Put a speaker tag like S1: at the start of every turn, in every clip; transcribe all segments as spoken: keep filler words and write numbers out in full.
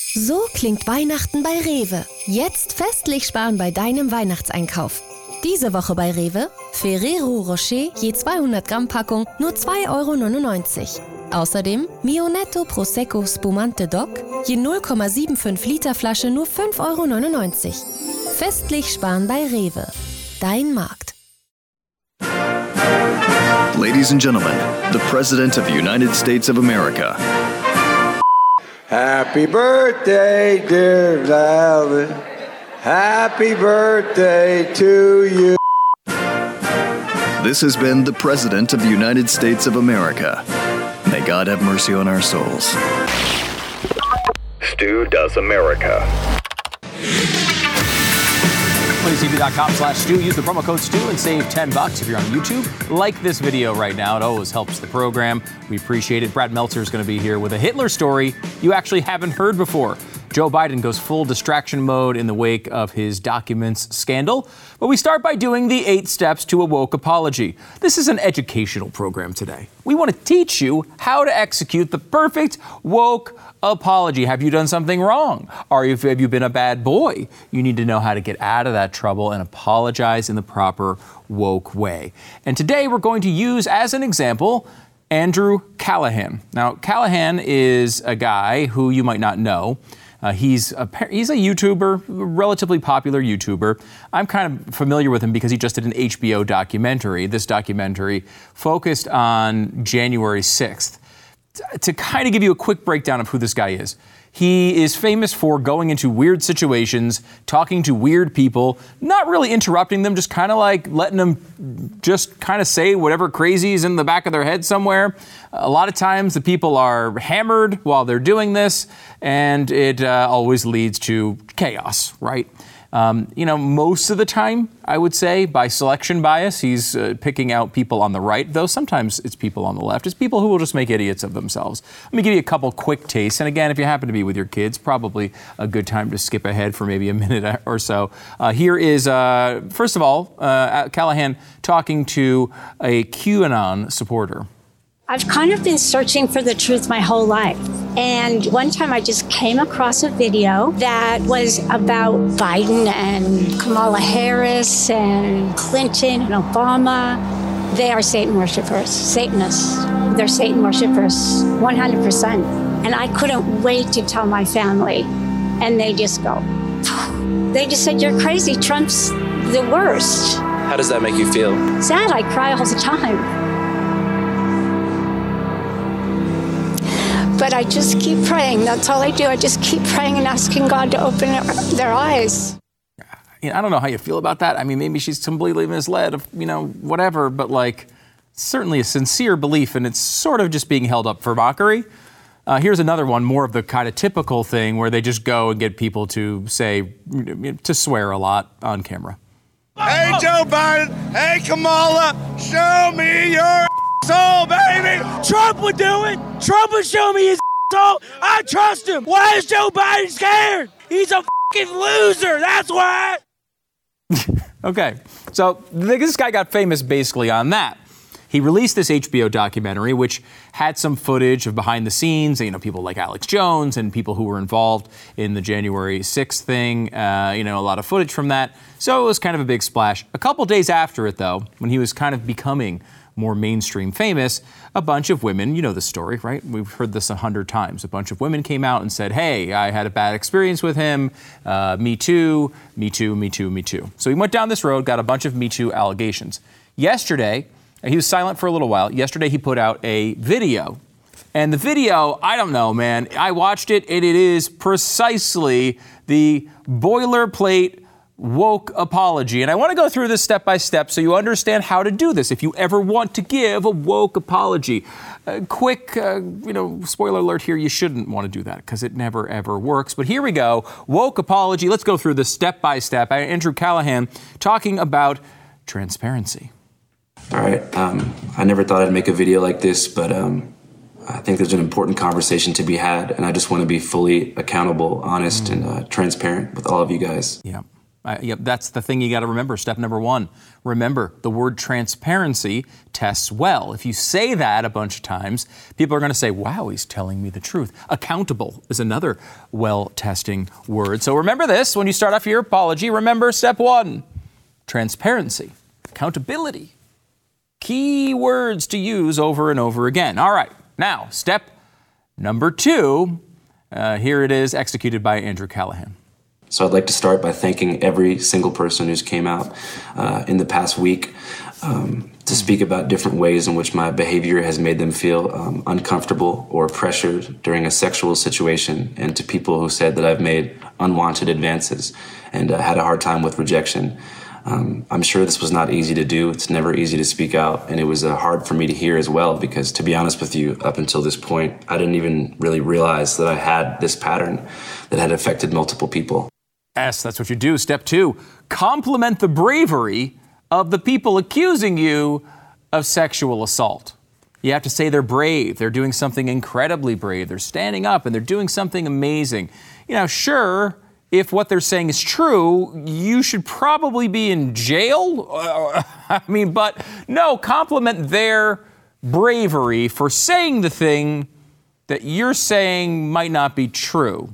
S1: So klingt Weihnachten bei Rewe. Jetzt festlich sparen bei deinem Weihnachtseinkauf. Diese Woche bei Rewe Ferrero Rocher je zweihundert Gramm Packung nur zwei Euro neunundneunzig. Außerdem Mio Netto Prosecco Spumante Doc je null Komma fünfundsiebzig Liter Flasche nur fünf Euro neunundneunzig. Festlich sparen bei Rewe. Dein Markt.
S2: Ladies and gentlemen, the President of the United States of America.
S3: Happy birthday, dear Valen. Happy birthday to you.
S2: This has been the President of the United States of America. May God have mercy on our souls. Stu Does America.
S4: T V dot com slash Stu. Use the promo code Stu and save ten bucks if you're on YouTube. Like this video right now. It always helps the program. We appreciate it. Brad Meltzer is going to be here with a Hitler story you actually haven't heard before. Joe Biden goes full distraction mode in the wake of his documents scandal. But we start by doing the eight steps to a woke apology. This is an educational program today. We want to teach you how to execute the perfect woke apology. Have you done something wrong? Are you, have you been a bad boy? You need to know how to get out of that trouble and apologize in the proper woke way. And today we're going to use as an example Andrew Callahan. Now, Callahan is a guy who you might not know. Uh, he's a, he's a YouTuber, a relatively popular YouTuber. I'm kind of familiar with him because he just did an H B O documentary. This documentary focused on January sixth. T- to kind of give you a quick breakdown of who this guy is. He is famous for going into weird situations, talking to weird people, not really interrupting them, just kind of like letting them just kind of say whatever crazy is in the back of their head somewhere. A lot of times the people are hammered while they're doing this, and it uh, always leads to chaos, right? Um, you know, most of the time, I would say, by selection bias, he's uh, picking out people on the right, though sometimes it's people on the left. It's people who will just make idiots of themselves. Let me give you a couple quick tastes. And again, if you happen to be with your kids, probably a good time to skip ahead for maybe a minute or so. Uh, here is, uh, first of all, uh, Callahan talking to a QAnon supporter.
S5: I've kind of been searching for the truth my whole life. And one time I just came across a video that was about Biden and Kamala Harris and Clinton and Obama. They are Satan worshipers, Satanists. They're Satan worshipers, one hundred percent. And I couldn't wait to tell my family. And they just go, they just said, you're crazy. Trump's the worst.
S6: How does that make you feel?
S5: Sad. I cry all the time. But I just keep praying. That's all I do. I just keep praying and asking God to open their eyes.
S4: You know, I don't know how you feel about that. I mean, maybe she's completely misled, you know, whatever. But, like, certainly a sincere belief, and it's sort of just being held up for mockery. Uh, here's another one, more of the kind of typical thing where they just go and get people to say, to swear a lot on camera.
S3: Hey, Joe Biden. Hey, Kamala. Show me your soul, baby.
S7: Trump would do it. Trump would show me his soul. I trust him. Why is Joe Biden scared? He's a fucking loser. That's why.
S4: Okay. So this guy got famous basically on that. He released this H B O documentary, which had some footage of behind the scenes, you know, people like Alex Jones and people who were involved in the January sixth thing, uh, you know, a lot of footage from that. So it was kind of a big splash. A couple days after it, though, when he was kind of becoming more mainstream famous, a bunch of women, you know the story, right? We've heard this a hundred times. A bunch of women came out and said, hey, I had a bad experience with him. Uh, me too, me too, me too, me too. So he went down this road, got a bunch of Me Too allegations. Yesterday, he was silent for a little while. Yesterday, he put out a video. And the video, I don't know, man. I watched it, and it is precisely the boilerplate woke apology. And I want to go through this step by step so you understand how to do this if you ever want to give a woke apology. Uh, quick, uh, you know, spoiler alert here, you shouldn't want to do that because it never, ever works. But here we go. Woke apology. Let's go through this step by step. Andrew Callahan talking about transparency.
S6: All right. Um, I never thought I'd make a video like this, but um, I think there's an important conversation to be had. And I just want to be fully accountable, honest, mm. and uh, transparent with all of you guys.
S4: Yeah. Uh, yep, that's the thing you got to remember. Step number one, remember the word transparency tests well. If you say that a bunch of times, people are going to say, wow, he's telling me the truth. Accountable is another well-testing word. So remember this when you start off your apology. Remember step one, transparency, accountability. Key words to use over and over again. All right, now step number two. Uh, here it is, executed by Andrew Callahan.
S6: So I'd like to start by thanking every single person who's came out uh, in the past week um, to speak about different ways in which my behavior has made them feel um, uncomfortable or pressured during a sexual situation, and to people who said that I've made unwanted advances and uh, had a hard time with rejection. Um, I'm sure this was not easy to do. It's never easy to speak out, and it was uh, hard for me to hear as well, because to be honest with you, up until this point, I didn't even really realize that I had this pattern that had affected multiple people.
S4: Yes, that's what you do. Step two, compliment the bravery of the people accusing you of sexual assault. You have to say they're brave. They're doing something incredibly brave. They're standing up and they're doing something amazing. You know, sure, if what they're saying is true, you should probably be in jail. Uh, I mean, but no, compliment their bravery for saying the thing that you're saying might not be true.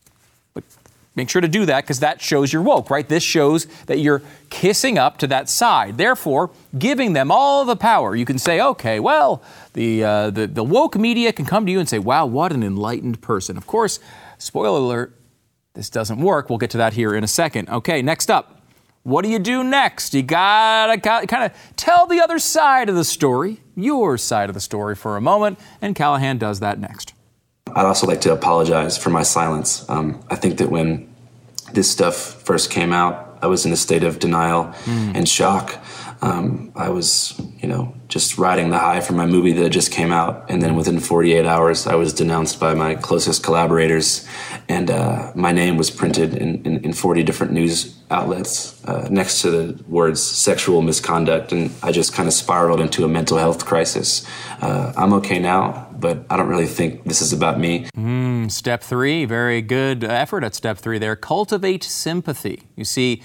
S4: Make sure to do that, because that shows you're woke, right? This shows that you're kissing up to that side, therefore giving them all the power. You can say, okay, well, the, uh, the, the woke media can come to you and say, wow, what an enlightened person. Of course, spoiler alert, this doesn't work. We'll get to that here in a second. Okay, next up, what do you do next? You gotta kind of tell the other side of the story, your side of the story for a moment, and Callahan does that next.
S6: I'd also like to apologize for my silence. Um, I think that when this stuff first came out, I was in a state of denial mm. and shock. Um, I was, you know, just riding the high from my movie that just came out. And then within forty-eight hours, I was denounced by my closest collaborators. And uh, my name was printed in, in, in forty different news outlets uh, next to the words sexual misconduct. And I just kind of spiraled into a mental health crisis. Uh, I'm okay now, but I don't really think this is about me.
S4: Mm, step three, very good effort at step three there. Cultivate sympathy. You see,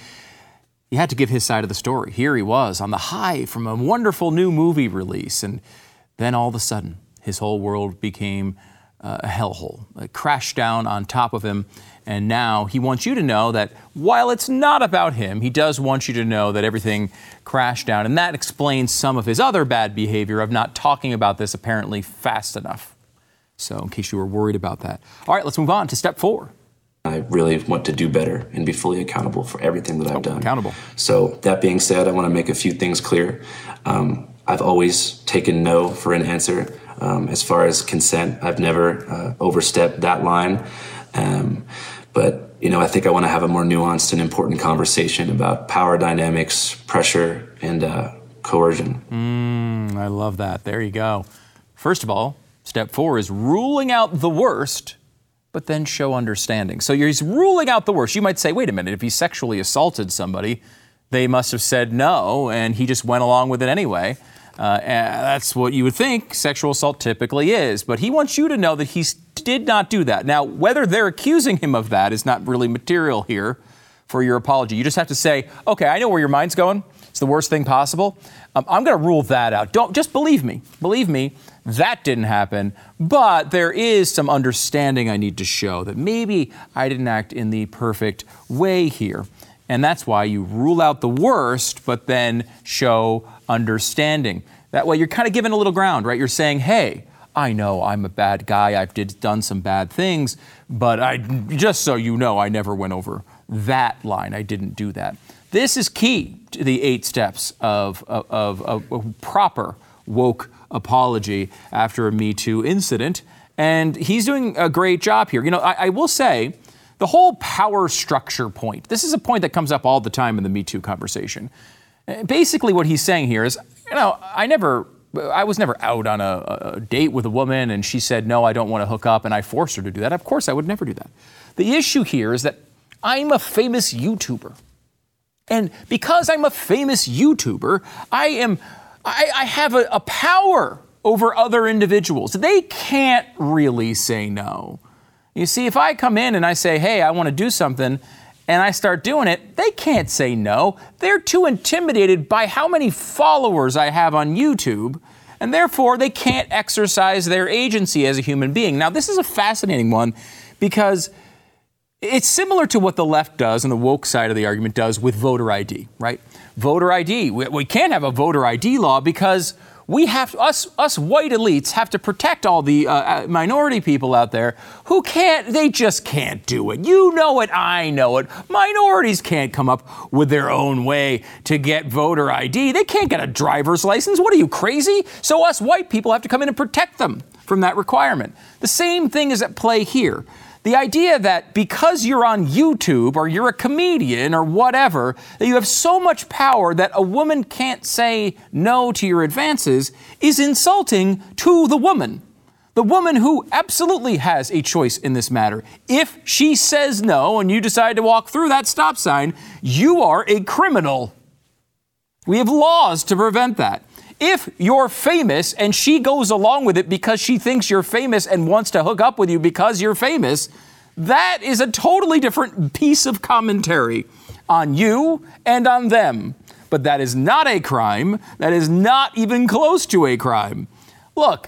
S4: he had to give his side of the story. Here he was on the high from a wonderful new movie release. And then all of a sudden, his whole world became uh, a hellhole. It crashed down on top of him. And now he wants you to know that while it's not about him, he does want you to know that everything crashed down. And that explains some of his other bad behavior of not talking about this apparently fast enough. So in case you were worried about that. All right, let's move on to step four.
S6: I really want to do better and be fully accountable for everything that I've oh, done.
S4: Accountable.
S6: So that being said, I want to make a few things clear. Um, I've always taken no for an answer. Um, as far as consent, I've never uh, overstepped that line. Um, but, you know, I think I want to have a more nuanced and important conversation about power dynamics, pressure, and uh, coercion.
S4: Mm, I love that. There you go. First of all, step four is ruling out the worst, but then show understanding. So he's ruling out the worst. You might say, wait a minute, if he sexually assaulted somebody, they must have said no, and he just went along with it anyway. Uh, that's what you would think sexual assault typically is. But he wants you to know that he did not do that. Now, whether they're accusing him of that is not really material here for your apology. You just have to say, okay, I know where your mind's going. It's the worst thing possible. Um, I'm going to rule that out. Don't just believe me. Believe me, that didn't happen. But there is some understanding I need to show that maybe I didn't act in the perfect way here. And that's why you rule out the worst, but then show understanding. That way you're kind of giving a little ground, right? You're saying, hey, I know I'm a bad guy. I've did, done some bad things, but I just so you know, I never went over that line. I didn't do that. This is key to the eight steps of, of, of, of a proper woke apology after a Me Too incident. And he's doing a great job here. You know, I, I will say the whole power structure point, this is a point that comes up all the time in the Me Too conversation. Basically what he's saying here is, you know, I never, I was never out on a, a date with a woman and she said, no, I don't want to hook up, and I forced her to do that. Of course, I would never do that. The issue here is that I'm a famous YouTuber. And because I'm a famous YouTuber, I am, I, I have a, a power over other individuals. They can't really say no. You see, if I come in and I say, hey, I want to do something, and I start doing it, they can't say no. They're too intimidated by how many followers I have on YouTube, and therefore they can't exercise their agency as a human being. Now, this is a fascinating one because it's similar to what the left does and the woke side of the argument does with voter I D, right? Voter I D. We, we can't have a voter I D law because we have to, us us white elites have to protect all the uh, minority people out there who can't, they just can't do it. You know it, I know it. Minorities can't come up with their own way to get voter I D. They can't get a driver's license. What are you, crazy? So us white people have to come in and protect them from that requirement. The same thing is at play here. The idea that because you're on YouTube or you're a comedian or whatever, that you have so much power that a woman can't say no to your advances is insulting to the woman. The woman who absolutely has a choice in this matter. If she says no and you decide to walk through that stop sign, you are a criminal. We have laws to prevent that. If you're famous and she goes along with it because she thinks you're famous and wants to hook up with you because you're famous, that is a totally different piece of commentary on you and on them. But that is not a crime. That is not even close to a crime. Look,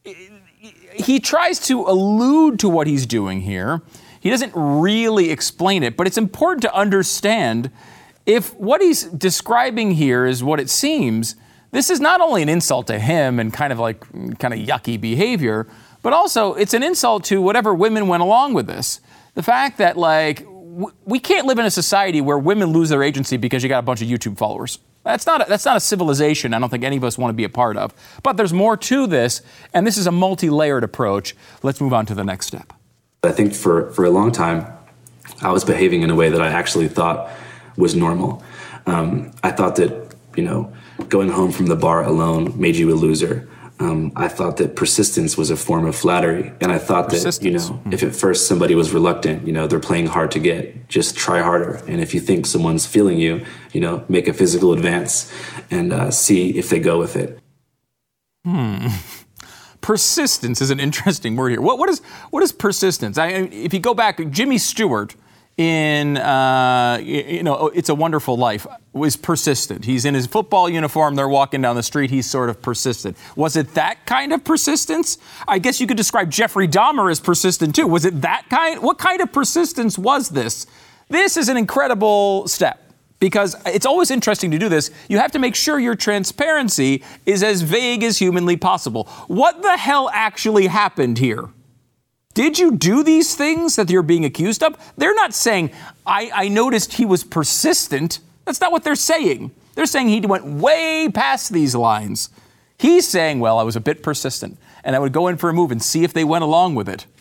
S4: he tries to allude to what he's doing here. He doesn't really explain it, but it's important to understand if what he's describing here is what it seems. This is not only an insult to him and kind of like kind of yucky behavior, but also it's an insult to whatever women went along with this. The fact that like w- we can't live in a society where women lose their agency because you got a bunch of YouTube followers. That's not a, that's not a civilization I don't think any of us want to be a part of. But there's more to this, and this is a multi-layered approach. Let's move on to the next step.
S6: I think for, for a long time, I was behaving in a way that I actually thought was normal. Um, I thought that, you know, going home from the bar alone made you a loser. Um, I thought that persistence was a form of flattery. And I thought that, you know, mm-hmm. if at first somebody was reluctant, you know, they're playing hard to get, just try harder. And if you think someone's feeling you, you know, make a physical advance and uh, see if they go with it.
S4: Hmm. Persistence is an interesting word here. What, what is what is persistence? I, if you go back, Jimmy Stewart in, uh, you know, It's a Wonderful Life was persistent. He's in his football uniform. They're walking down the street. He's sort of persistent. Was it that kind of persistence? I guess you could describe Jeffrey Dahmer as persistent, too. Was it that kind? What kind of persistence was this? This is an incredible step because it's always interesting to do this. You have to make sure your transparency is as vague as humanly possible. What the hell actually happened here? Did you do these things that you're being accused of? They're not saying, I, I noticed he was persistent. That's not what they're saying. They're saying he went way past these lines. He's saying, well, I was a bit persistent, and I would go in for a move and see if they went along with it.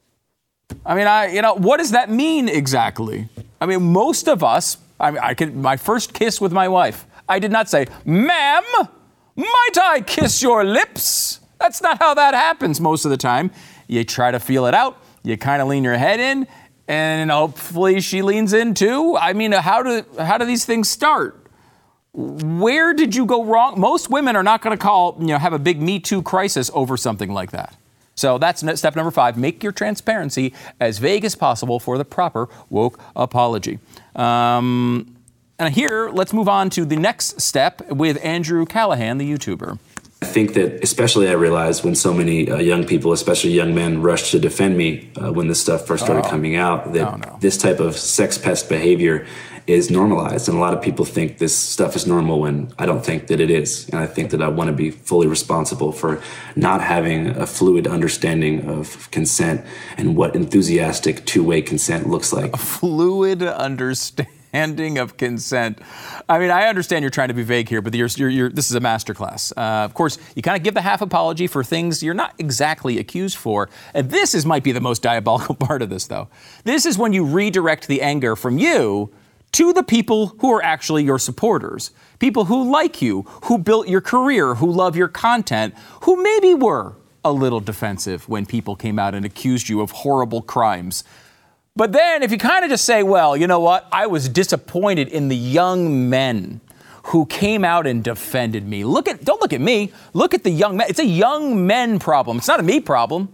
S4: I mean, I, you know, what does that mean exactly? I mean, most of us, I, mean, I could, my first kiss with my wife, I did not say, ma'am, might I kiss your lips? That's not how that happens most of the time. You try to feel it out. You kind of lean your head in, and hopefully she leans in too. I mean, how do how do these things start? Where did you go wrong? Most women are not going to call, you know, have a big Me Too crisis over something like that. So that's step number five. Make your transparency as vague as possible for the proper woke apology. Um, and here, let's move on to the next step with Andrew Callahan, the YouTuber.
S6: I think that especially I realized when so many uh, young people, especially young men, rushed to defend me uh, when this stuff first started oh. coming out, that oh, no. this type of sex pest behavior is normalized. And a lot of people think this stuff is normal when I don't think that it is. And I think that I want to be fully responsible for not having a fluid understanding of consent and what enthusiastic two-way consent looks like.
S4: A fluid understanding. Handing of consent. I mean, I understand you're trying to be vague here, but you're, you're, you're, this is a masterclass. Uh, of course, you kind of give the half apology for things you're not exactly accused for. And this is might be the most diabolical part of this, though. This is when you redirect the anger from you to the people who are actually your supporters. People who like you, who built your career, who love your content, who maybe were a little defensive when people came out and accused you of horrible crimes. But then if you kind of just say, well, you know what? I was disappointed in the young men who came out and defended me. Look at, don't look at me. Look at the young men. It's a young men problem. It's not a me problem.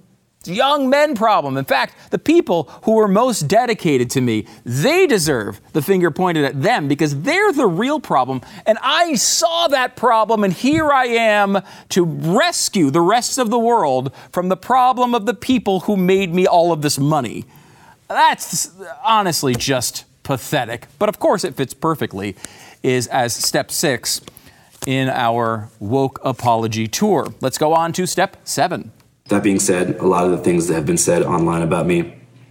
S4: young men problem. In fact, the people who were most dedicated to me, they deserve the finger pointed at them because they're the real problem. And I saw that problem, and here I am to rescue the rest of the world from the problem of the people who made me all of this money. That's honestly just pathetic. But of course, it fits perfectly is as step six in our woke apology tour. Let's go on to step seven.
S6: That being said, a lot of the things that have been said online about me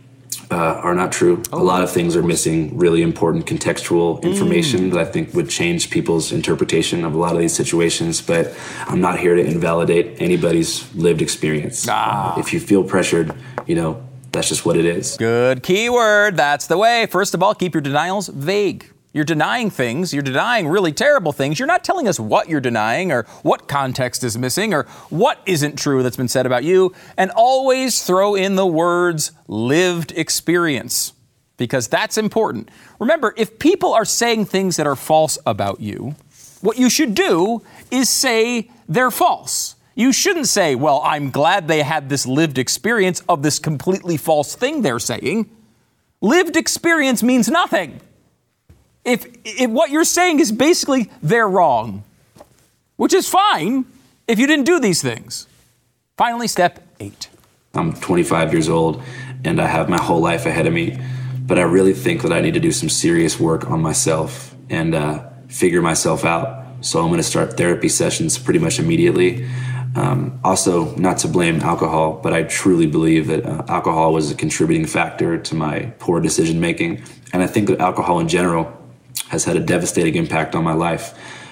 S6: uh, are not true. Oh. A lot of things are missing really important contextual information mm. that I think would change people's interpretation of a lot of these situations. But I'm not here to invalidate anybody's lived experience. Ah. Uh, if you feel pressured, you know, that's just what it is.
S4: Good keyword. That's the way. First of all, keep your denials vague. You're denying things. You're denying really terrible things. You're not telling us what you're denying or what context is missing or what isn't true that's been said about you. And always throw in the words lived experience because that's important. Remember, if people are saying things that are false about you, what you should do is say they're false. You shouldn't say, well, I'm glad they had this lived experience of this completely false thing they're saying. Lived experience means nothing. If, if what you're saying is basically they're wrong, which is fine if you didn't do these things. Finally, step eight.
S6: I'm twenty-five years old and I have my whole life ahead of me, but I really think that I need to do some serious work on myself and uh, figure myself out. So I'm going to start therapy sessions pretty much immediately. Um, also, not to blame alcohol, but I truly believe that uh, alcohol was a contributing factor to my poor decision making. And I think that alcohol in general has had a devastating impact on my life.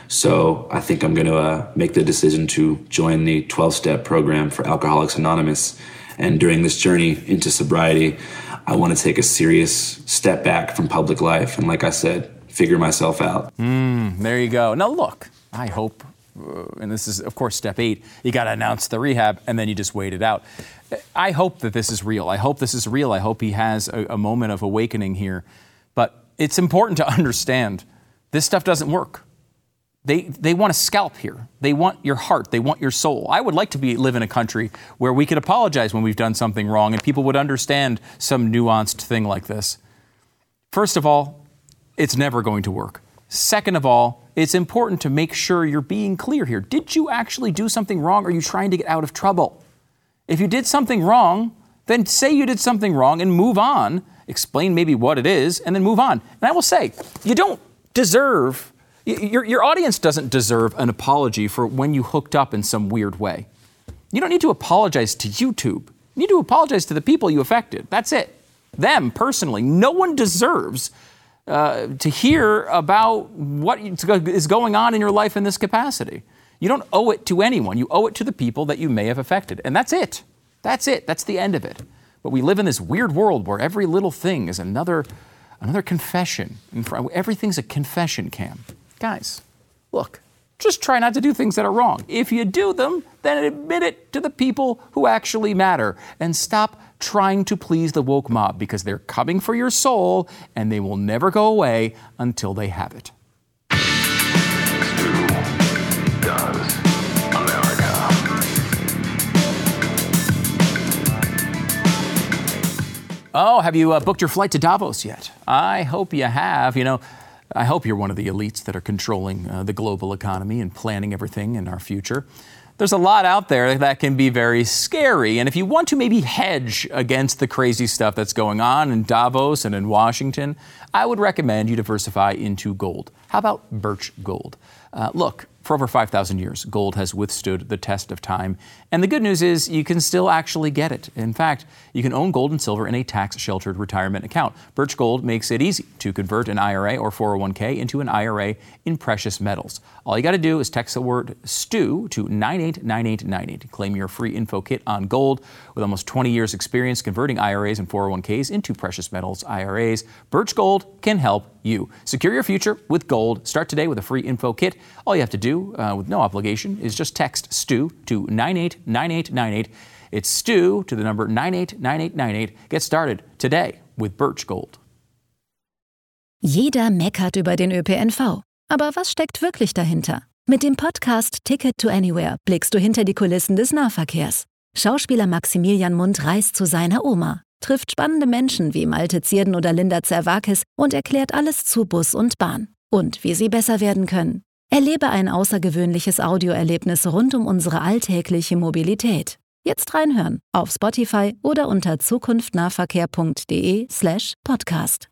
S6: So I think I'm going to uh, make the decision to join the twelve-step program for Alcoholics Anonymous. And during this journey into sobriety, I want to take a serious step back from public life. And like I said, figure myself out.
S4: Mm, there you go. Now look, I hope, uh, and this is of course step eight, you got to announce the rehab and then you just wait it out. I hope that this is real. I hope this is real. I hope he has a, a moment of awakening here. But it's important to understand this stuff doesn't work. They they want to scalp here. They want your heart. They want your soul. I would like to be live in a country where we could apologize when we've done something wrong and people would understand some nuanced thing like this. First of all, it's never going to work. Second of all, it's important to make sure you're being clear here. Did you actually do something wrong or are you trying to get out of trouble? If you did something wrong, then say you did something wrong and move on. Explain maybe what it is, and then move on. And I will say, you don't deserve, your, your audience doesn't deserve an apology for when you hooked up in some weird way. You don't need to apologize to YouTube. You need to apologize to the people you affected. That's it. Them, personally. No one deserves uh, to hear about what is going on in your life in this capacity. You don't owe it to anyone. You owe it to the people that you may have affected. And that's it. That's it. That's the end of it. But we live in this weird world where every little thing is another another confession. Everything's a confession cam. Guys, look, just try not to do things that are wrong. If you do them, then admit it to the people who actually matter. And stop trying to please the woke mob because they're coming for your soul and they will never go away until they have it. Oh, have you uh, booked your flight to Davos yet? I hope you have. You know, I hope you're one of the elites that are controlling uh, the global economy and planning everything in our future. There's a lot out there that can be very scary. And if you want to maybe hedge against the crazy stuff that's going on in Davos and in Washington, I would recommend you diversify into gold. How about Birch Gold? Uh, look, for over five thousand years, gold has withstood the test of time. And the good news is you can still actually get it. In fact, you can own gold and silver in a tax-sheltered retirement account. Birch Gold makes it easy to convert an I R A or four oh one k into an I R A in precious metals. All you got to do is text the word STEW to nine eight nine eight nine eight. Claim your free info kit on gold. With almost twenty years experience converting I R As and four oh one k's into precious metals I R As, Birch Gold can help you. Secure your future with gold. Start today with a free info kit. All you have to do, uh, with no obligation, is just text STEW to nine eight nine eight nine eight. It's STEW to the number nine eight nine eight nine eight. Get started today with Birch Gold.
S8: Jeder meckert über den Ö P N V. Aber was steckt wirklich dahinter? Mit dem Podcast Ticket to Anywhere blickst du hinter die Kulissen des Nahverkehrs. Schauspieler Maximilian Mundt reist zu seiner Oma, trifft spannende Menschen wie Malte Zierden oder Linda Zerwakis und erklärt alles zu Bus und Bahn und wie sie besser werden können. Erlebe ein außergewöhnliches Audioerlebnis rund um unsere alltägliche Mobilität. Jetzt reinhören auf Spotify oder unter zukunftnahverkehr.de slash podcast.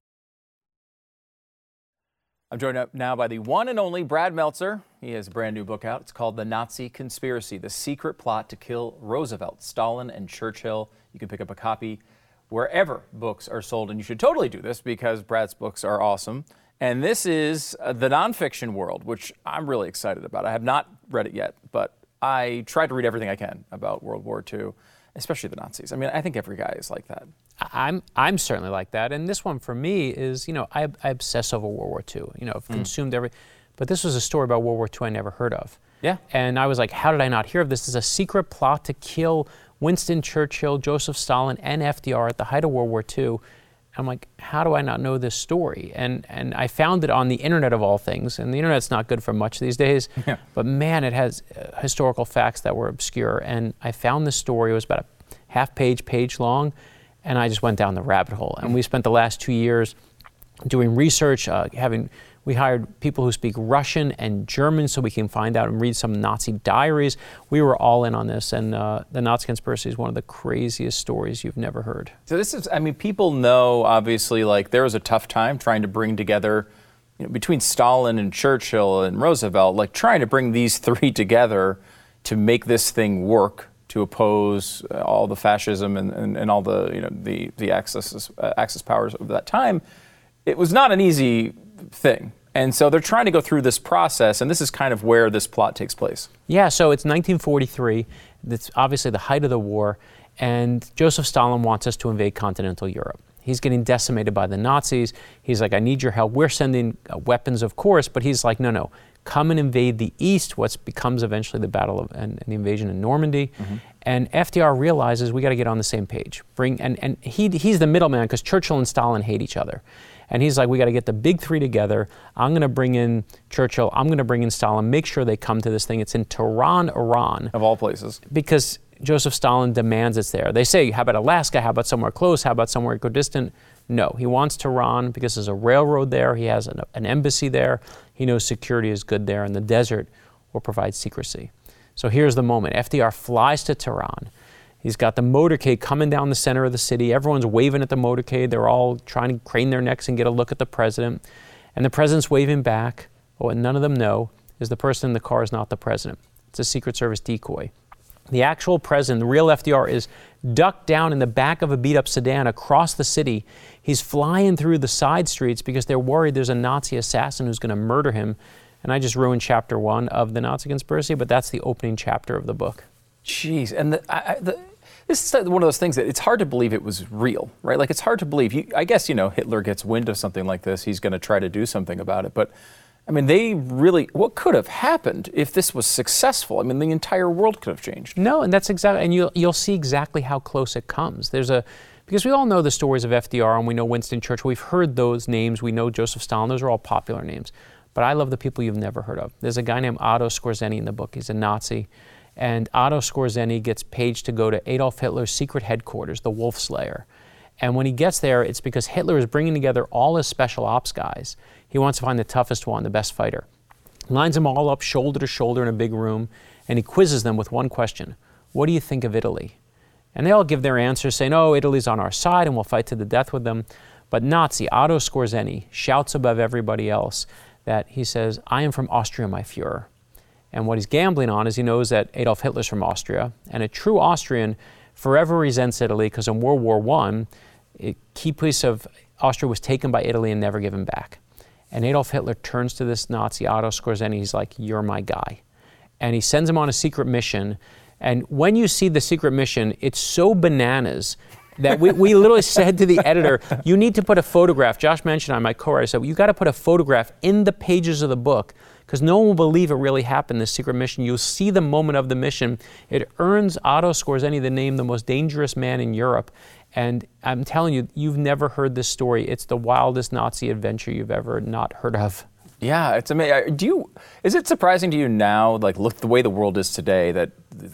S4: I'm joined up now by the one and only Brad Meltzer. He has a brand new book out. It's called The Nazi Conspiracy, The Secret Plot to Kill Roosevelt, Stalin, and Churchill. You can pick up a copy wherever books are sold, and you should totally do this because Brad's books are awesome. And this is uh, the nonfiction world, which I'm really excited about. I have not read it yet, but I tried to read everything I can about World War Two, especially the Nazis. I mean, I think every guy is like that.
S9: I'm I'm certainly like that, and this one for me is, you know, I, I obsess over World War Two. You know, I've mm. consumed every, but this was a story about World War Two I never heard of.
S4: Yeah.
S9: And I was like, how did I not hear of this? This is a secret plot to kill Winston Churchill, Joseph Stalin, and F D R at the height of World War Two. I'm like, how do I not know this story? And and I found it on the internet of all things, and the internet's not good for much these days. Yeah. But man, it has uh, historical facts that were obscure. And I found this story. It was about a half page, page long. And I just went down the rabbit hole. And we spent the last two years doing research, uh, having, we hired people who speak Russian and German so we can find out and read some Nazi diaries. We were all in on this, and uh, the Nazi Conspiracy is one of the craziest stories you've never heard.
S4: So this is, I mean, people know, obviously, like, there was a tough time trying to bring together, you know, between Stalin and Churchill and Roosevelt, like trying to bring these three together to make this thing work, to oppose uh, all the fascism and, and, and all the, you know, the, the Axis, uh, Axis powers of that time. It was not an easy thing. And so they're trying to go through this process, and this is kind of where this plot takes place.
S9: Yeah, so it's nineteen forty-three. It's obviously the height of the war, and Joseph Stalin wants us to invade continental Europe. He's getting decimated by the Nazis. He's like, I need your help. We're sending uh, weapons, of course, but he's like, no, no. Come and invade the East, what becomes eventually the battle of and, and the invasion in Normandy. Mm-hmm. And F D R realizes we got to get on the same page. Bring and, and he he's the middleman because Churchill and Stalin hate each other. And he's like, we got to get the big three together. I'm going to bring in Churchill. I'm going to bring in Stalin. Make sure they come to this thing. It's in Tehran, Iran.
S4: Of all places.
S9: Because Joseph Stalin demands it's there. They say, how about Alaska? How about somewhere close? How about somewhere equidistant? No, he wants Tehran because there's a railroad there. He has an, an embassy there. He knows security is good there, and the desert will provide secrecy. So here's the moment. F D R flies to Tehran. He's got the motorcade coming down the center of the city. Everyone's waving at the motorcade. They're all trying to crane their necks and get a look at the president. And the president's waving back. But what none of them know is the person in the car is not the president. It's a Secret Service decoy. The actual president, the real F D R, is ducked down in the back of a beat-up sedan across the city. He's flying through the side streets because they're worried there's a Nazi assassin who's going to murder him. And I just ruined chapter one of The Nazi Conspiracy, but that's the opening chapter of the book.
S4: Jeez, and the, I, the, this is one of those things that it's hard to believe it was real, right? Like, it's hard to believe. You, I guess, you know, Hitler gets wind of something like this. He's going to try to do something about it. But, I mean, they really, what could have happened if this was successful? I mean, the entire world could have changed.
S9: No, and that's exactly, and you'll, you'll see exactly how close it comes. There's a, because we all know the stories of F D R, and we know Winston Churchill. We've heard those names. We know Joseph Stalin. Those are all popular names. But I love the people you've never heard of. There's a guy named Otto Skorzeny in the book. He's a Nazi. And Otto Skorzeny gets paged to go to Adolf Hitler's secret headquarters, the Wolf Slayer. And when he gets there, it's because Hitler is bringing together all his special ops guys. He wants to find the toughest one, the best fighter. Lines them all up shoulder to shoulder in a big room, and he quizzes them with one question. What do you think of Italy? And they all give their answers, saying, oh, Italy's on our side, and we'll fight to the death with them. But Nazi Otto Skorzeny shouts above everybody else that he says, I am from Austria, my Fuhrer. And what he's gambling on is he knows that Adolf Hitler's from Austria, and a true Austrian forever resents Italy because in World War One, a key piece of Austria was taken by Italy and never given back. And Adolf Hitler turns to this Nazi, Otto Skorzeny, he's like, you're my guy. And he sends him on a secret mission. And when you see the secret mission, it's so bananas that we, we literally said to the editor, you need to put a photograph. Josh mentioned on my co-writer, said, you got to put a photograph in the pages of the book because no one will believe it really happened, this secret mission. You'll see the moment of the mission. It earns Otto Skorzeny the name, the most dangerous man in Europe. And I'm telling you, you've never heard this story. It's the wildest Nazi adventure you've ever not heard of.
S4: Yeah, it's amazing. Do you? Is it surprising to you now, like, look the way the world is today, that that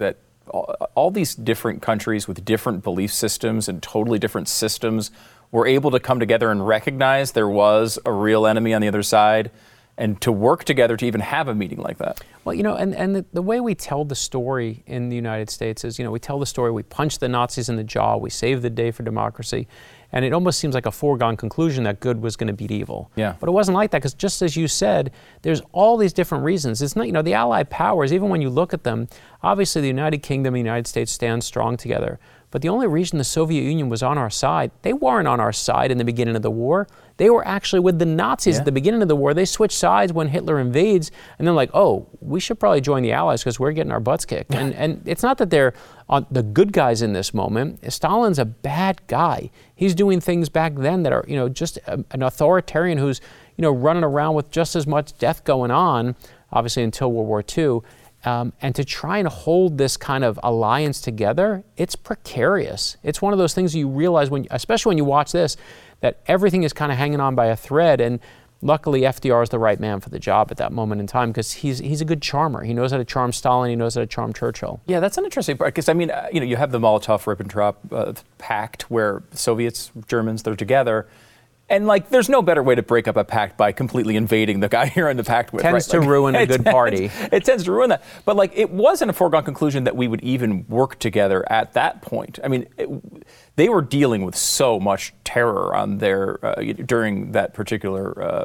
S4: all, all these different countries with different belief systems and totally different systems were able to come together and recognize there was a real enemy on the other side and to work together to even have a meeting like that.
S9: Well, you know, and, and the, the way we tell the story in the United States is, you know, we tell the story, we punch the Nazis in the jaw, we save the day for democracy, and it almost seems like a foregone conclusion that good was going to beat evil.
S4: Yeah.
S9: But it wasn't like that, because just as you said, there's all these different reasons. It's not, you know, the Allied powers, even when you look at them, obviously the United Kingdom and the United States stand strong together. But the only reason the Soviet Union was on our side, they weren't on our side in the beginning of the war. They were actually with the Nazis yeah. at the beginning of the war. They switched sides when Hitler invades, and they're like, oh, we should probably join the Allies because we're getting our butts kicked. and, and it's not that they're on the good guys in this moment. Stalin's a bad guy. He's doing things back then that are, you know, just a, an authoritarian who's, you know, running around with just as much death going on, obviously until World War Two. Um, and to try and hold this kind of alliance together, it's precarious. It's one of those things you realize, when, especially when you watch this, that everything is kind of hanging on by a thread. And luckily, F D R is the right man for the job at that moment in time, because he's he's a good charmer. He knows how to charm Stalin. He knows how to charm Churchill.
S4: Yeah, that's an interesting part, because I mean, uh, you know, you have the Molotov-Ribbentrop uh, pact where Soviets, Germans, they're together. And, like, there's no better way to break up a pact by completely invading the guy you're in the pact with.
S9: Tends
S4: right?
S9: to
S4: like,
S9: ruin a good
S4: tends,
S9: party.
S4: It tends to ruin that. But, like, it wasn't a foregone conclusion that we would even work together at that point. I mean, it, they were dealing with so much terror on their uh, during that particular uh,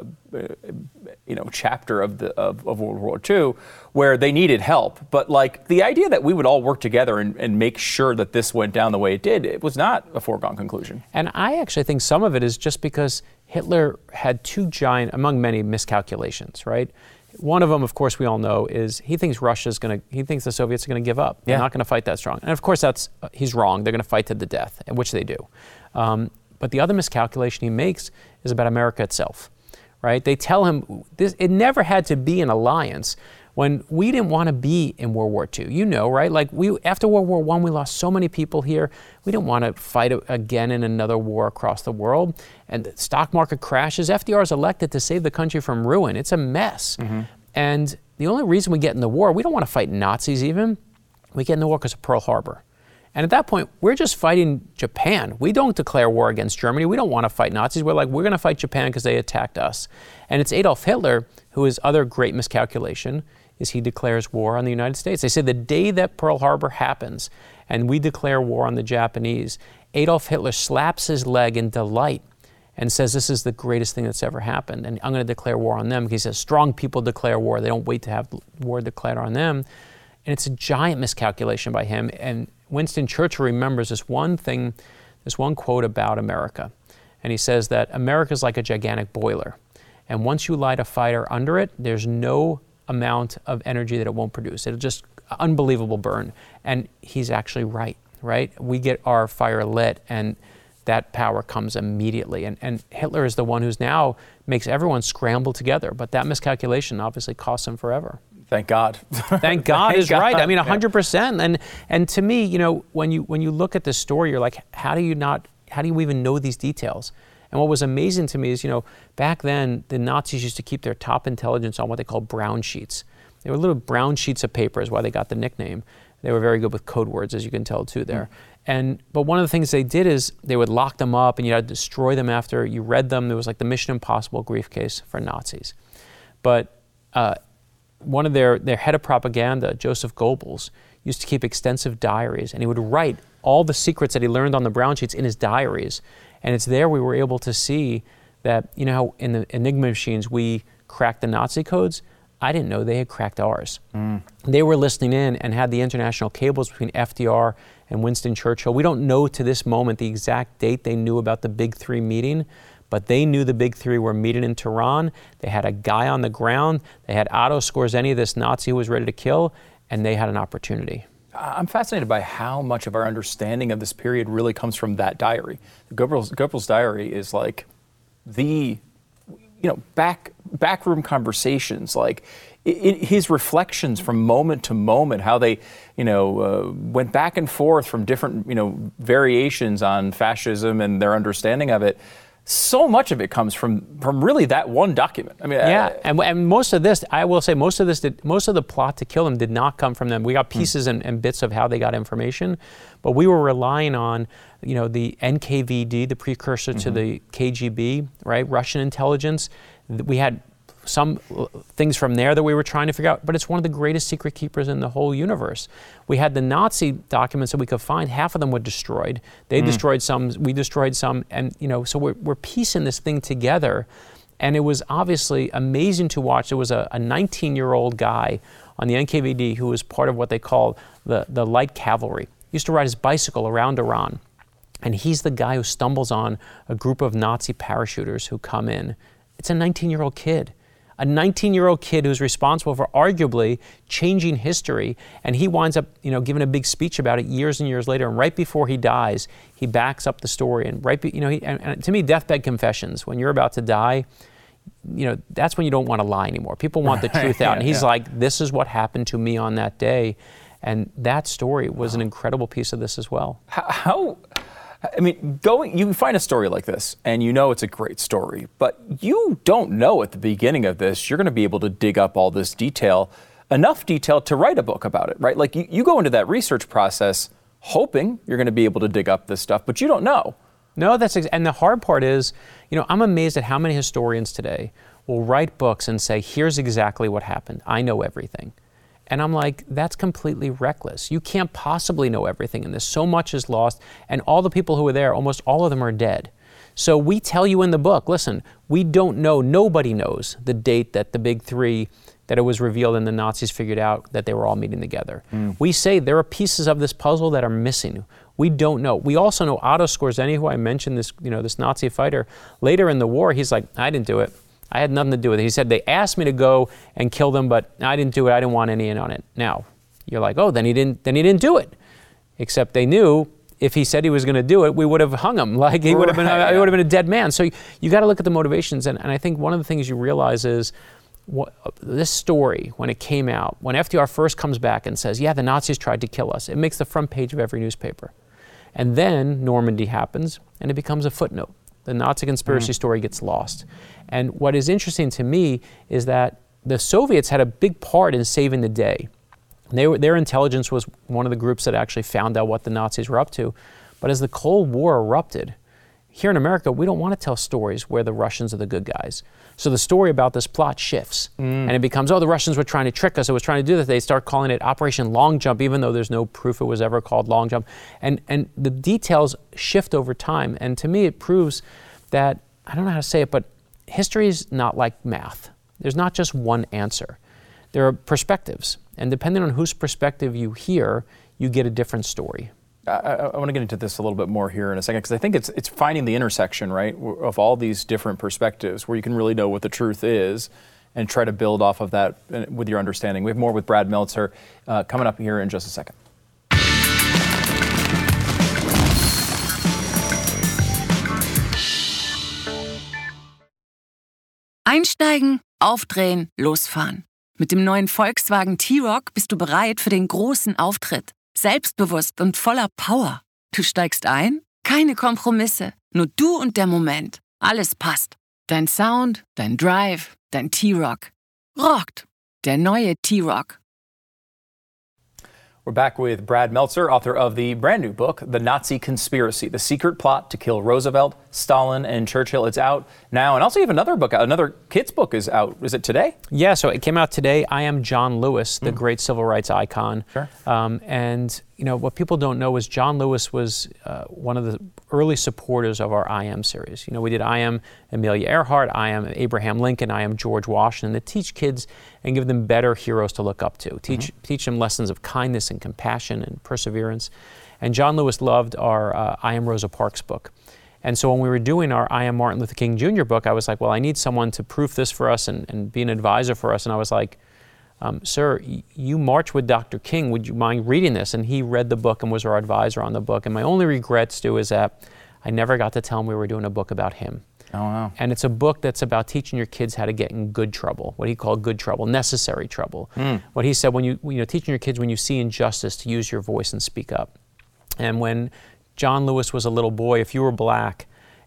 S4: you know chapter of the of, of World War Two, where they needed help. But, like, the idea that we would all work together and, and make sure that this went down the way it did, it was not a foregone conclusion.
S9: And I actually think some of it is just because Hitler had two giant, among many, miscalculations, right? One of them, of course, we all know, is he thinks Russia's going to, he thinks the Soviets are going to give up. They're
S4: yeah.
S9: not going to fight that strong. And of course, that's uh, he's wrong. They're going to fight to the death, which they do. Um, but the other miscalculation he makes is about America itself, right? They tell him this, it never had to be an alliance when we didn't want to be in World War Two. You know, right? Like, we after World War One, we lost so many people here. We didn't want to fight again in another war across the world. And the stock market crashes. F D R is elected to save the country from ruin. It's a mess. Mm-hmm. And the only reason we get in the war, we don't want to fight Nazis even. We get in the war because of Pearl Harbor. And at that point, we're just fighting Japan. We don't declare war against Germany. We don't want to fight Nazis. We're like, we're going to fight Japan because they attacked us. And it's Adolf Hitler, who is other great miscalculation, is he declares war on the United States. They say the day that Pearl Harbor happens and we declare war on the Japanese, Adolf Hitler slaps his leg in delight and says, this is the greatest thing that's ever happened. And I'm going to declare war on them. He says, strong people declare war. They don't wait to have war declared on them. And it's a giant miscalculation by him. And Winston Churchill remembers this one thing, this one quote about America. And he says that America is like a gigantic boiler. And once you light a fire under it, there's no amount of energy that it won't produce. It'll just, unbelievable burn. And he's actually right, right? We get our fire lit and that power comes immediately. And, and Hitler is the one who's now makes everyone scramble together. But that miscalculation obviously costs him forever.
S4: Thank God.
S9: Thank God
S4: Thank
S9: is
S4: God.
S9: right. I mean, one hundred
S4: Yeah.
S9: percent. And and to me, you know, when you when you look at this story, you're like, how do you not, how do you even know these details? And what was amazing to me is, you know, back then, the Nazis used to keep their top intelligence on what they called brown sheets. They were little brown sheets of paper is why they got the nickname. They were very good with code words, as you can tell, too, there. Mm. And but one of the things they did is they would lock them up and you had to destroy them after you read them. It was like the Mission Impossible briefcase for Nazis. But uh, one of their, their head of propaganda, Joseph Goebbels, used to keep extensive diaries, and he would write all the secrets that he learned on the brown sheets in his diaries. And it's there we were able to see that, you know, how in the Enigma machines we cracked the Nazi codes? I didn't know they had cracked ours. Mm. They were listening in and had the international cables between F D R and Winston Churchill. We don't know to this moment the exact date they knew about the Big Three meeting, but they knew the Big Three were meeting in Tehran. They had a guy on the ground. They had Otto Skorzeny, this Nazi who was ready to kill, and they had an opportunity.
S4: I'm fascinated by how much of our understanding of this period really comes from that diary. Goebbels, Goebbels' diary is like the, you know, back backroom conversations, like it, it, his reflections from moment to moment, how they, you know, uh, went back and forth from different, you know, variations on fascism and their understanding of it. so much of it comes from from really that one document. I mean,
S9: yeah,
S4: I,
S9: and, and most of this, I will say, most of this, did, most of the plot to kill him did not come from them. We got pieces mm. and, and bits of how they got information, but we were relying on, you know, the N K V D, the precursor mm-hmm. to the K G B, right? Russian intelligence. We had some things from there that we were trying to figure out, but it's one of the greatest secret keepers in the whole universe. We had the Nazi documents that we could find. Half of them were destroyed. They mm. destroyed some, we destroyed some, and you know, so we're, we're piecing this thing together. And it was obviously amazing to watch. There was a nineteen-year-old guy on the N K V D who was part of what they call the, the light cavalry. He used to ride his bicycle around Iran. And he's the guy who stumbles on a group of Nazi parachuters who come in. It's a nineteen-year-old kid. A nineteen-year-old kid who's responsible for arguably changing history, and he winds up, you know, giving a big speech about it years and years later. And right before he dies, he backs up the story. And right, be, you know, he, and, and to me, deathbed confessions. When you're about to die, you know, that's when you don't want to lie anymore. People want the truth out,
S4: yeah,
S9: and he's
S4: yeah.
S9: like, "This is what happened to me on that day," and that story was wow. an incredible piece of this as well.
S4: How? how I mean, going, you find a story like this, and you know it's a great story, but you don't know at the beginning of this, you're going to be able to dig up all this detail, enough detail to write a book about it, right? Like, you, you go into that research process hoping you're going to be able to dig up this stuff, but you don't know.
S9: No, that's, ex- and the hard part is, you know, I'm amazed at how many historians today will write books and say, here's exactly what happened. I know everything. And I'm like, that's completely reckless. You can't possibly know everything in this. So much is lost, and all the people who were there, almost all of them are dead. So we tell you in the book, listen, we don't know, nobody knows the date that the big three, that it was revealed and the Nazis figured out that they were all meeting together. Mm. We say there are pieces of this puzzle that are missing. We don't know. We also know Otto Skorzeny, who I mentioned, this, you know, this Nazi fighter, later in the war, he's like, I didn't do it. I had nothing to do with it. He said, they asked me to go and kill them, but I didn't do it. I didn't want any in on it. Now, you're like, oh, then he didn't, then he didn't do it. Except they knew if he said he was going to do it, we would have hung him. Like, he would have been,
S4: Right,
S9: he
S4: yeah.
S9: would have been a dead man. So you, you got to look at the motivations. And, and I think one of the things you realize is what, this story, when it came out, when F D R first comes back and says, yeah, the Nazis tried to kill us, it makes the front page of every newspaper. And then Normandy happens, and it becomes a footnote. The Nazi conspiracy mm. story gets lost. And what is interesting to me is that the Soviets had a big part in saving the day. They were, their intelligence was one of the groups that actually found out what the Nazis were up to. But as the Cold War erupted, here in America, we don't want to tell stories where the Russians are the good guys. So the story about this plot shifts. Mm. And it becomes, oh, the Russians were trying to trick us. It was trying to do this. They start calling it Operation Long Jump, even though there's no proof it was ever called Long Jump. And, and the details shift over time. And to me, it proves that, I don't know how to say it, but history is not like math. There's not just one answer. There are perspectives. And depending on whose perspective you hear, you get a different story.
S4: I, I, I want to get into this a little bit more here in a second, because I think it's it's finding the intersection, right, of all these different perspectives where you can really know what the truth is and try to build off of that with your understanding. We have more with Brad Meltzer uh, coming up here in just a second.
S10: Einsteigen, aufdrehen, losfahren. Mit dem neuen Volkswagen T-Roc bist du bereit für den großen Auftritt. Selbstbewusst und voller Power. Du steigst ein? Keine Kompromisse. Nur du und der Moment. Alles passt. Dein Sound, dein Drive, dein T-Roc. Rockt. Der neue T-Roc.
S4: We're back with Brad Meltzer, author of the brand new book, The Nazi Conspiracy, The Secret Plot to Kill Roosevelt, Stalin, and Churchill. It's out now. And also you have another book, another kid's book is out. Is it today?
S9: Yeah, so it came out today. I am John Lewis, the
S4: Mm.
S9: great civil rights icon.
S4: Sure.
S9: Um, and, you know, what people don't know is John Lewis was uh, one of the early supporters of our I Am series. You know, we did I Am Amelia Earhart, I Am Abraham Lincoln, I Am George Washington, to teach kids and give them better heroes to look up to, teach mm-hmm. teach them lessons of kindness and compassion and perseverance. And John Lewis loved our uh, I Am Rosa Parks book. And so when we were doing our I Am Martin Luther King Junior book, I was like, well, I need someone to proof this for us and, and be an advisor for us. And I was like, um, sir, y- you march with Doctor King. Would you mind reading this? And he read the book and was our advisor on the book. And my only regret, Stu, is that I never got to tell him we were doing a book about him.
S4: Oh, wow.
S9: And it's a book that's about teaching your kids how to get in good trouble, what he called good trouble, necessary trouble. Mm. What he said, when you, you know, teaching your kids when you see injustice to use your voice and speak up. And when John Lewis was a little boy, if you were black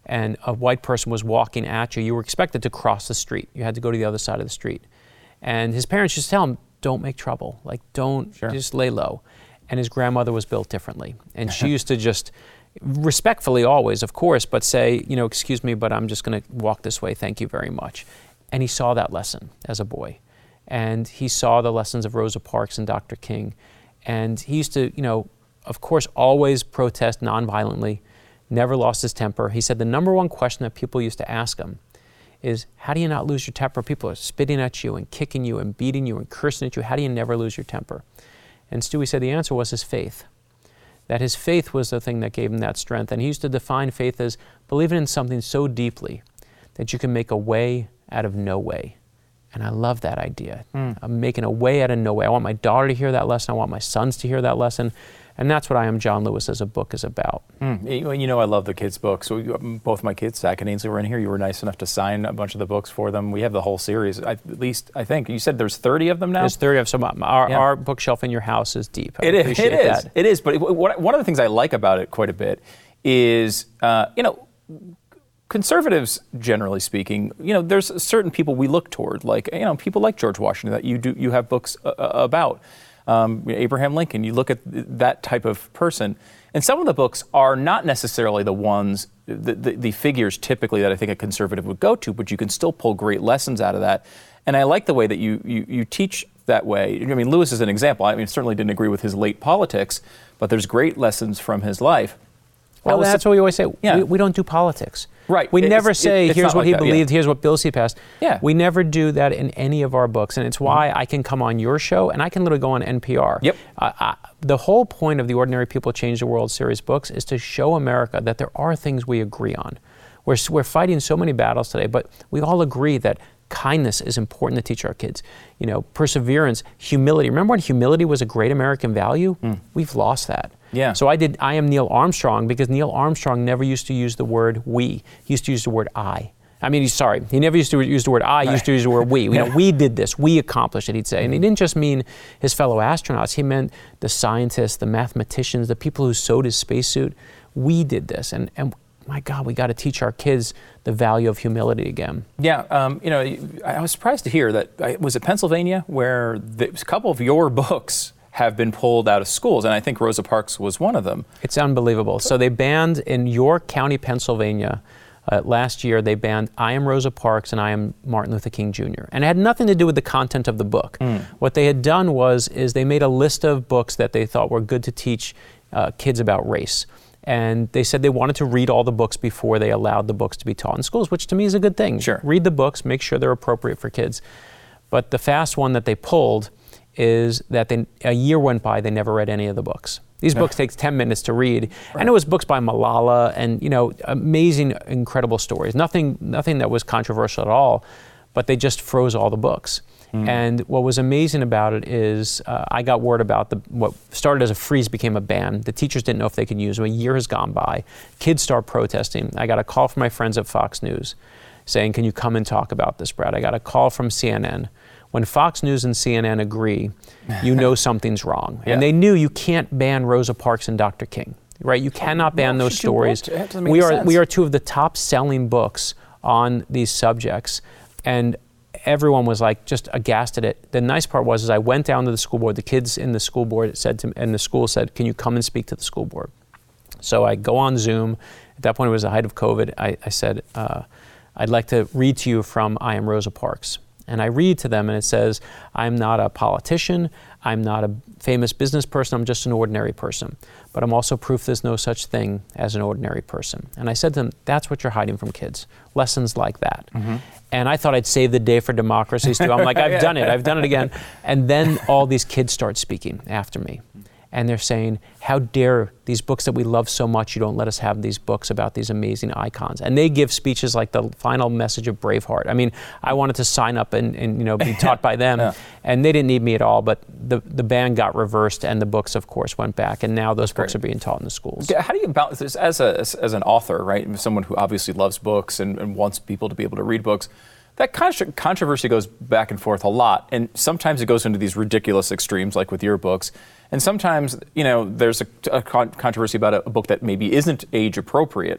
S9: and a white person was walking at you, you were expected to cross the street. You had to go to the other side of the street. And his parents used to tell him, don't make trouble. Like, don't, sure. just lay low. And his grandmother was built differently. And she used to just, respectfully always, of course, but say, you know, excuse me, but I'm just going to walk this way. Thank you very much. And he saw that lesson as a boy. And he saw the lessons of Rosa Parks and Doctor King. And he used to, you know, of course, always protest nonviolently, never lost his temper. He said the number one question that people used to ask him is, how do you not lose your temper? People are spitting at you and kicking you and beating you and cursing at you. How do you never lose your temper? And Stewie said the answer was his faith. That his faith was the thing that gave him that strength. And he used to define faith as believing in something so deeply that you can make a way out of no way. And I love that idea. Mm. I'm making a way out of no way. I want my daughter to hear that lesson. I want my sons to hear that lesson. And that's what I Am John Lewis as a book is about.
S4: Mm. You know, I love the kids' books. So both my kids, Zach and Ainsley, were in here. You were nice enough to sign a bunch of the books for them. We have the whole series. I, at least, I think. You said there's thirty of them now?
S9: There's thirty of them. So our, yeah. our bookshelf in your house is deep. I
S4: it is. It is.
S9: That.
S4: It is. But what, one of the things I like about it quite a bit is, uh, you know, conservatives, generally speaking, you know, there's certain people we look toward, like, you know, people like George Washington that you do you have books uh, about. Um, Abraham Lincoln, you look at that type of person. And some of the books are not necessarily the ones, the, the, the figures typically that I think a conservative would go to, but you can still pull great lessons out of that. And I like the way that you, you, you teach that way. I mean, Lewis is an example. I mean, certainly didn't agree with his late politics, but there's great lessons from his life.
S9: Well, that that's what we always say. Yeah. We, we don't do politics.
S4: Right.
S9: We
S4: it's,
S9: never say,
S4: it,
S9: here's what
S4: like
S9: he
S4: that,
S9: believed,
S4: yeah.
S9: here's what bills he passed.
S4: Yeah.
S9: We never do that in any of our books. And it's why mm-hmm. I can come on your show and I can literally go on N P R.
S4: Yep.
S9: Uh, I, the whole point of the Ordinary People Change the World series books is to show America that there are things we agree on. We're, we're fighting so many battles today, but we all agree that kindness is important to teach our kids. You know, perseverance, humility. Remember when humility was a great American value? Mm. We've lost that.
S4: Yeah.
S9: So I did I Am Neil Armstrong because Neil Armstrong never used to use the word we. He used to use the word I. I mean, he's sorry. He never used to use the word I. He used to use the word we. You know, we did this. We accomplished it, he'd say. And he didn't just mean his fellow astronauts. He meant the scientists, the mathematicians, the people who sewed his spacesuit. We did this. And, and my God, we got to teach our kids the value of humility again.
S4: Yeah, um, you know, I was surprised to hear that, was it Pennsylvania, where the, a couple of your books have been pulled out of schools, and I think Rosa Parks was one of them.
S9: It's unbelievable. So they banned, in York County, Pennsylvania, uh, last year, they banned I Am Rosa Parks and I Am Martin Luther King Junior And it had nothing to do with the content of the book. Mm. What they had done was, is they made a list of books that they thought were good to teach uh, kids about race. And they said they wanted to read all the books before they allowed the books to be taught in schools, which to me is a good thing.
S4: Sure.
S9: Read the books, make sure they're appropriate for kids. But the fast one that they pulled is that they, a year went by, they never read any of the books. These books take ten minutes to read. Right. And it was books by Malala and, you know, amazing, incredible stories. Nothing, nothing that was controversial at all, but they just froze all the books. Mm. And what was amazing about it is uh, I got word about the what started as a freeze became a ban. The teachers didn't know if they could use them. A year has gone by. Kids start protesting. I got a call from my friends at Fox News saying, can you come and talk about this, Brad? I got a call from C N N. When Fox News and C N N agree, you know something's wrong. Yeah. And they knew you can't ban Rosa Parks and Doctor King, right? You cannot ban
S4: no,
S9: those stories.
S4: We
S9: are
S4: sense.
S9: we are two of the top selling books on these subjects. And everyone was like just aghast at it. The nice part was is I went down to the school board. The kids in the school board said to me, and the school said, can you come and speak to the school board? So I go on Zoom. At that point, it was the height of COVID. I, I said, uh, I'd like to read to you from I Am Rosa Parks. And I read to them and it says, I'm not a politician, I'm not a famous business person, I'm just an ordinary person. But I'm also proof there's no such thing as an ordinary person. And I said to them, that's what you're hiding from kids, lessons like that. Mm-hmm. And I thought I'd save the day for democracy, Stu. I'm like, I've yeah. done it, I've done it again. And then all these kids start speaking after me. And they're saying, how dare these books that we love so much, you don't let us have these books about these amazing icons. And they give speeches like the final message of Braveheart. I mean, I wanted to sign up and, and you know, be taught by them. Yeah. And they didn't need me at all, but the, the ban got reversed and the books, of course, went back. And now those That's books great. Are being taught in the schools.
S4: How do you balance this as, a, as, as an author, right? Someone who obviously loves books and, and wants people to be able to read books. That controversy goes back and forth a lot, and sometimes it goes into these ridiculous extremes, like with your books. And sometimes, you know, there's a, a con- controversy about a, a book that maybe isn't age appropriate.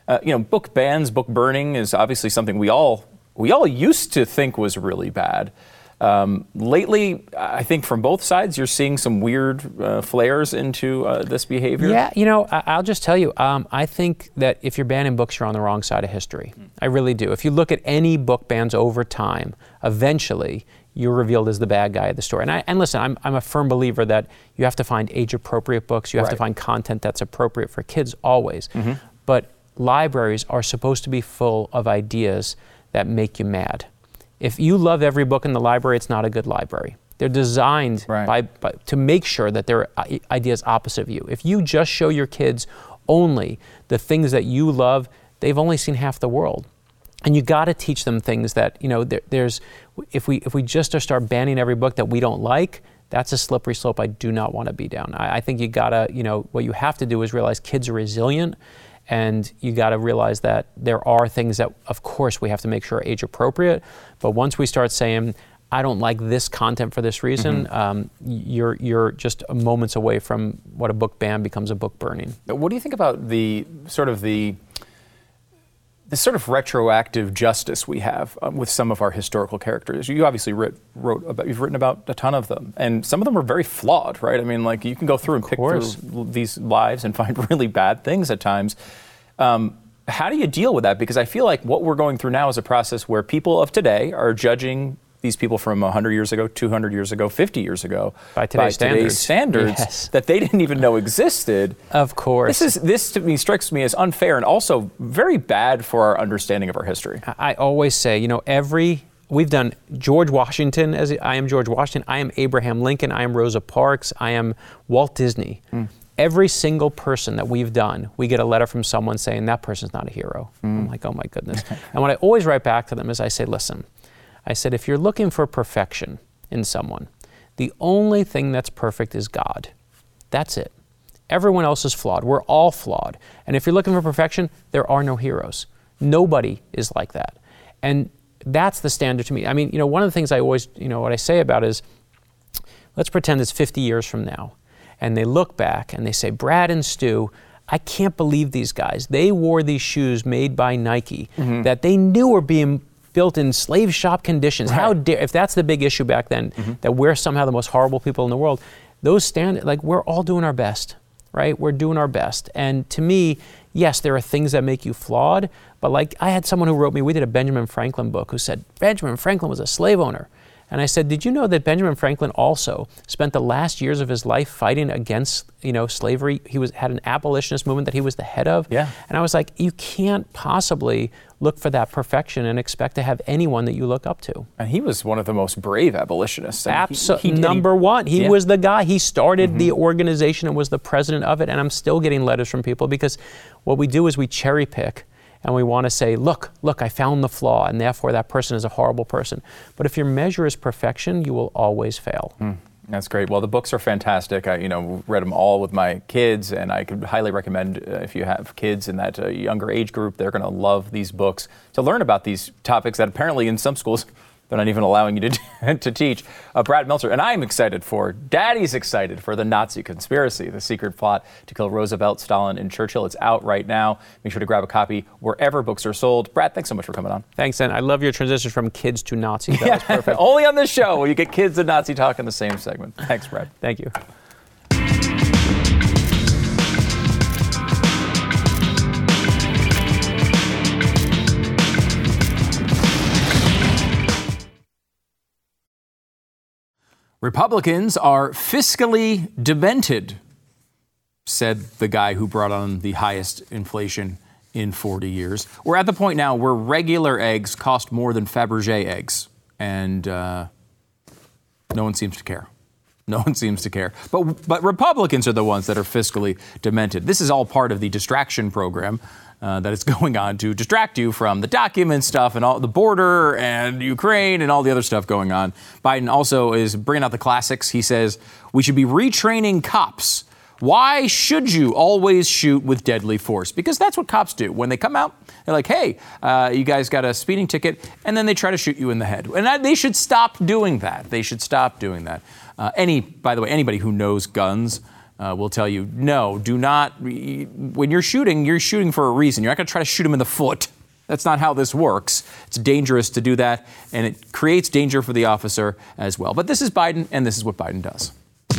S4: Uh, you know, book bans, book burning is obviously something we all we all used to think was really bad. Um, lately, I think from both sides, you're seeing some weird uh, flares into uh, this behavior.
S9: Yeah, you know, I- I'll just tell you, um, I think that if you're banning books, you're on the wrong side of history. Mm. I really do. If you look at any book bans over time, eventually you're revealed as the bad guy of the story. And, I, and listen, I'm, I'm a firm believer that you have to find age-appropriate books. You have
S4: right.
S9: to find content that's appropriate for kids always. Mm-hmm. But libraries are supposed to be full of ideas that make you mad. If you love every book in the library, it's not a good library. They're designed right. by, by, to make sure that there are ideas opposite of you. If you just show your kids only the things that you love, they've only seen half the world. And you got to teach them things that, you know, there, there's, if we if we just start banning every book that we don't like, that's a slippery slope I do not want to be down. I, I think you got to, you know, what you have to do is realize kids are resilient. And you got to realize that there are things that, of course, we have to make sure are age appropriate. But once we start saying, I don't like this content for this reason, mm-hmm. um, you're you're just moments away from what a book ban becomes a book burning.
S4: What do you think about the sort of the the sort of retroactive justice we have um, with some of our historical characters? You obviously writ, wrote about, you've written about a ton of them, and some of them are very flawed, right? I mean, like you can go through and pick through these lives and find really bad things at times. Um, how do you deal with that? Because I feel like what we're going through now is a process where people of today are judging these people from one hundred years ago, two hundred years ago, fifty years ago
S9: by today's
S4: by
S9: standards,
S4: today's standards
S9: yes.
S4: that they didn't even know existed.
S9: Of course.
S4: This is this to me strikes me as unfair and also very bad for our understanding of our history.
S9: I always say, you know, every we've done George Washington as I am George Washington, I am Abraham Lincoln, I am Rosa Parks, I am Walt Disney. Mm. Every single person that we've done, we get a letter from someone saying that person's not a hero. Mm. I'm like, oh my goodness. And what I always write back to them is I say, listen, I said, if you're looking for perfection in someone, the only thing that's perfect is God. That's it. Everyone else is flawed. We're all flawed. And if you're looking for perfection, there are no heroes. Nobody is like that. And that's the standard to me. I mean, you know, one of the things I always, you know, what I say about is, let's pretend it's fifty years from now. And they look back and they say, Brad and Stu, I can't believe these guys. They wore these shoes made by Nike mm-hmm. that they knew were being built in slave shop conditions. Right. How dare, if that's the big issue back then, mm-hmm. that we're somehow the most horrible people in the world, those stand, like we're all doing our best, right? We're doing our best. And to me, yes, there are things that make you flawed, but like I had someone who wrote me, we did a Benjamin Franklin book, who said, Benjamin Franklin was a slave owner. And I said, did you know that Benjamin Franklin also spent the last years of his life fighting against, you know, slavery? He was had an abolitionist movement that he was the head of. Yeah. And I was like, you can't possibly look for that perfection and expect to have anyone that you look up to.
S4: And he was one of the most brave abolitionists.
S9: Absolutely. Number one. He yeah. was the guy. He started mm-hmm. the organization and was the president of it. And I'm still getting letters from people because what we do is we cherry pick. And we want to say, look, look, I found the flaw, and therefore that person is a horrible person. But if your measure is perfection, you will always fail.
S4: Mm, that's great. Well, the books are fantastic. I, you know, read them all with my kids, and I could highly recommend uh, if you have kids in that uh, younger age group, they're going to love these books to learn about these topics that apparently in some schools they're not even allowing you to to teach. Uh, Brad Meltzer, and I'm excited for, Daddy's excited for The Nazi Conspiracy, the secret plot to kill Roosevelt, Stalin, and Churchill. It's out right now. Make sure to grab a copy wherever books are sold. Brad, thanks so much for coming on.
S9: Thanks, and I love your transition from kids to Nazis. That yeah, was perfect.
S4: Only on this show will you get kids and Nazi talk in the same segment. Thanks, Brad.
S9: Thank you.
S4: Republicans are fiscally demented, said the guy who brought on the highest inflation in forty years. We're at the point now where regular eggs cost more than Fabergé eggs, and uh, no one seems to care. No one seems to care. But, but Republicans are the ones that are fiscally demented. This is all part of the distraction program Uh, that is going on to distract you from the document stuff and all the border and Ukraine and all the other stuff going on. Biden also is bringing out the classics. He says we should be retraining cops. Why should you always shoot with deadly force? Because that's what cops do. When they come out, they're like, hey, uh, you guys got a speeding ticket, and then they try to shoot you in the head. And that, they should stop doing that. They should stop doing that. Uh, any, by the way, anybody who knows guns uh, will tell you, no, do not. When you're shooting, you're shooting for a reason. You're not going to try to shoot him in the foot. That's not how this works. It's dangerous to do that, and it creates danger for the officer as well. But this is Biden, and this is what Biden does.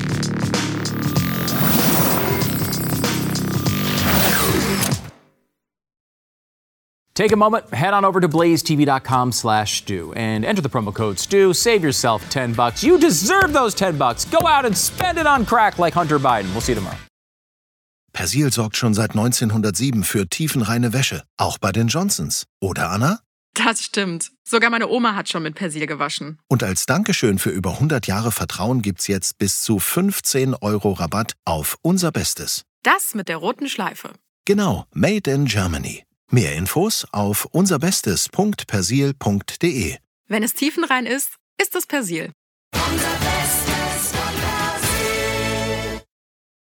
S4: Take a moment, head on over to blazetv.com slash Stu and enter the promo code Stu. Save yourself ten bucks. You deserve those ten bucks. Go out and spend it on crack like Hunter Biden. We'll see you tomorrow.
S11: Persil sorgt schon seit neunzehnhundertsieben für tiefenreine Wäsche, auch bei den Johnsons. Oder, Anna?
S12: Das stimmt. Sogar meine Oma hat schon mit Persil gewaschen.
S11: Und als Dankeschön für über hundert Jahre Vertrauen gibt's jetzt bis zu fünfzehn Euro Rabatt auf unser Bestes.
S12: Das mit der roten Schleife.
S11: Genau, made in Germany. Mehr Infos auf unserbestes punkt persil punkt de.
S12: Wenn es tiefenrein ist, ist es Persil.